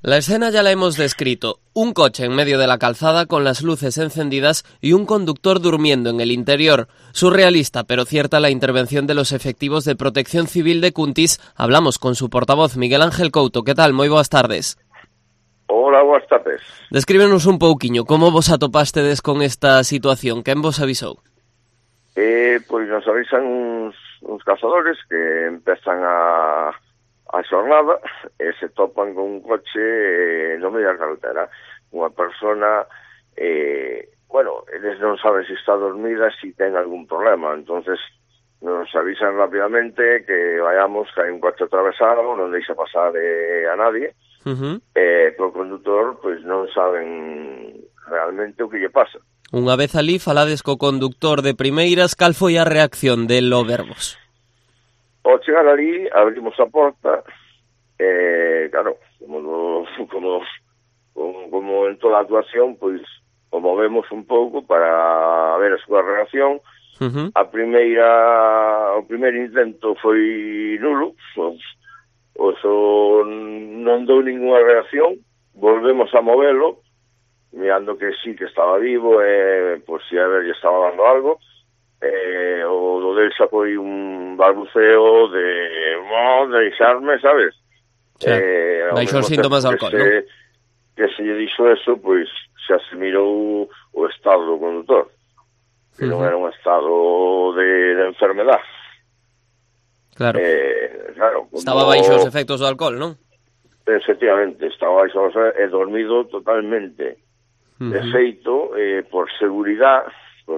La escena ya la hemos descrito. Un coche en medio de la calzada con las luces encendidas y un conductor durmiendo en el interior. Surrealista, pero cierta la intervención de los efectivos de Protección Civil de Cuntis. Hablamos con su portavoz, Miguel Ángel Couto. Que tal? Moi boas tardes. Hola, boas tardes. Descríbenos un pouquiño como vos atopastedes con esta situación. Quen vos avisou? Pois nos avisan uns cazadores que empezan a xornada e se topan con un coche no medio da carretera. Unha persona, eles non saben se está dormida, se ten algún problema. Entonces nos avisan rapidamente que vayamos, que hai un coche atravesado, non deixa pasar a nadie. O conductor, pois non saben realmente o que lle pasa. Unha vez alí falades co conductor de primeiras, cal foi a reacción del ao vervos? Ao chegar ali, abrimos a porta, claro, como en toda a actuación, pois o movemos un pouco para ver a súa reacción. O primeiro intento foi nulo, non dou ninguna reacción, volvemos a movelo, mirando que sí que estaba vivo, por si a ver, lle estaba dando algo. O do del xa foi un balbuceo de deixarme, sabes? Baixou os síntomas de alcohol, non? Que se lle dixo eso, pois xa se mirou o estado do condutor, que non era un estado de enfermedad. Claro. Claro, estaba baixo os efectos do alcohol, non? Efectivamente, estaba baixo e dormido totalmente. De feito, por seguridade,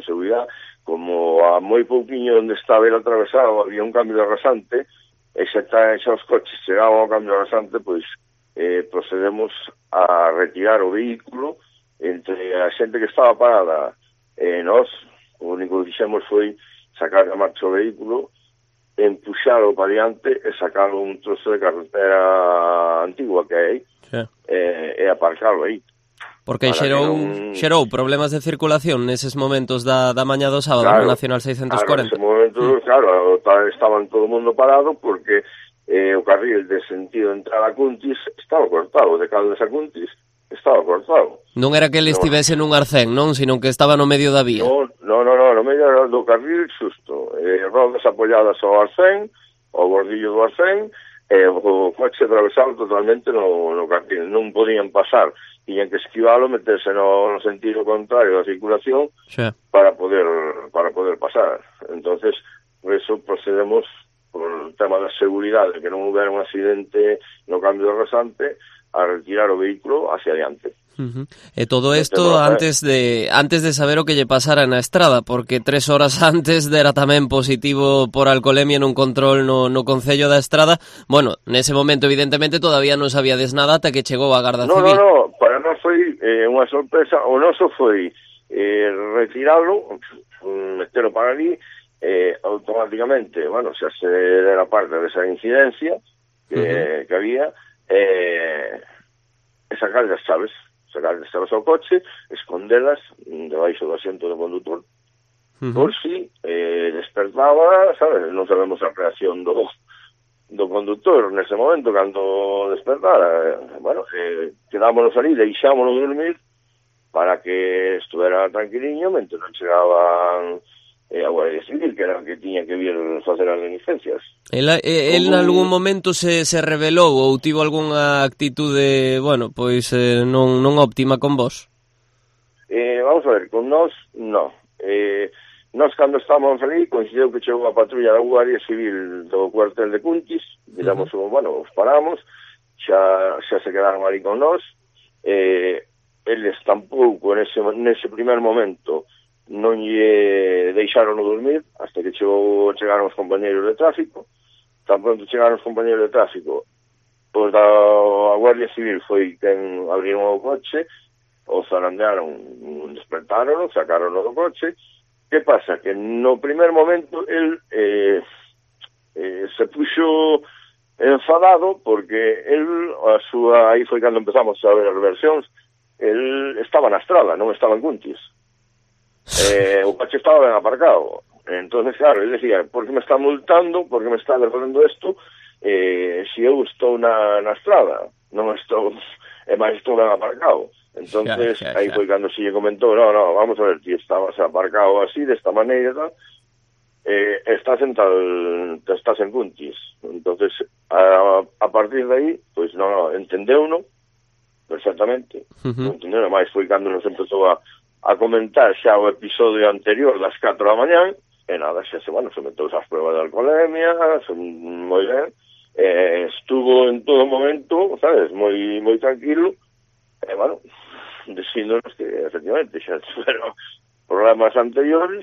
como a moi pouquiño onde estaba el atravesado había un cambio de rasante, e xa os coches chegaban ao cambio de rasante, pois procedemos a retirar o vehículo entre a xente que estaba parada e nós. O único que fixemos foi sacar a marcha o vehículo, empuxalo para diante e sacar un trozo de carretera antigua que hai, e aparcalo aí. Porque xerou problemas de circulación neses momentos da mañá do sábado, claro, no Nacional 640. Claro, nese momento, claro, estaban todo o mundo parado porque o carril de sentido entrada a Cuntis estaba cortado, de Caldes a Cuntis estaba cortado. Non era que ele estivese nun arcén, non? Sino que estaba no medio da vía. No, no medio do carril xusto. Rodas apoiadas ao arcén, ao bordillo do arcén, o coche atravesado totalmente no carril. Non podían pasar. Tiñan que esquivalo, meterse no sentido contrario da circulación para poder pasar. Entonces, por eso procedemos por o tema da seguridade, que non houbera un accidente no cambio de rasante, a retirar o vehículo hacia adiante. E todo isto antes de saber o que lle pasara na estrada, porque 3 horas antes dera tamén positivo por alcoholemia nun control no Concello da Estrada. Bueno, nese momento evidentemente todavía non sabíades nada ata que chegou a Garda Civil. No, para nós foi unha sorpresa. O noso foi retiralo, metelo para ali, automáticamente, xa se dera parte desa incidencia que había, e sacar as chaves ao coche, escondelas debaixo do asiento do condutor, por si despertaba, sabes, non sabemos a reacción do condutor nese momento, cando despertara. Quedámonos ali, deixámonos dormir para que estuvera tranquiliño mentre non chegaban a Guardia Civil, que era que tiña que vir facer as licencias. El en algún momento se rebelou ou tivo algunha actitude, non óptima con vos? Vamos a ver, con nós, non. Nós, cando estábamos ali, coincidiu que chegou a patrulla da Guardia Civil do cuartel de Cuntis, digamos, os paramos, xa se quedaron ali con nós, eles tampouco, nese primer momento, non lle deixaron dormir hasta que chegaron os compañeiros de tráfico. Tan pronto chegaron os compañeiros de tráfico, pois a Guardia Civil foi quen abriron o coche, o zarandearon, despertaron, sacaron do coche. Que pasa? Que no primer momento el se puxo enfadado porque aí foi cando empezamos a ver as versións. El estaba na estrada, non estaba en Cuntis. O coche estaba ben aparcado. Entonces, claro, él decía, por que me está multando, por que me está recordando isto, se eu estou na estrada, non estou máis todo ben aparcado. Entonces, aí foi cando se lle comentou, no, vamos a ver, ti estabas aparcado así, desta maneira, tal, estás en Cuntis. Entonces, a partir de aí, pois, no, entendeu-no perfectamente. Entendeu, máis foi cando nos empezou a comentar xa o episodio anterior das 4 da mañán, e nada, xa se meteu as pruebas de alcoholemia, moi ben, estuvo en todo momento, sabes, moi tranquilo, e, dicíndonos que, efectivamente, xa tiveron problemas anteriores,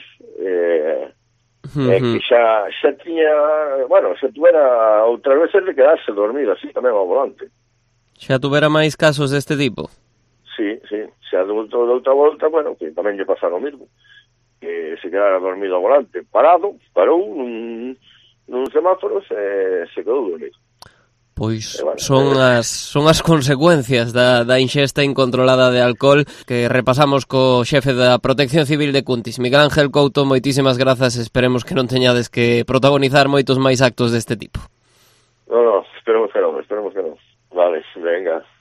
que xa tiña, xa tuvera outra vez de quedarse dormido así tamén ao volante. Xa tuvera máis casos deste tipo? Sí, xa de outra volta, que tamén lle pasara o mismo, que se quedara dormido ao volante, parou nun semáforo, se quedou dormido. Pois son as consecuencias da inxesta incontrolada de alcohol que repasamos co xefe da Protección Civil de Cuntis. Miguel Ángel Couto, moitísimas grazas, esperemos que non teñades que protagonizar moitos máis actos deste tipo. No, esperemos que non. Vale, venga.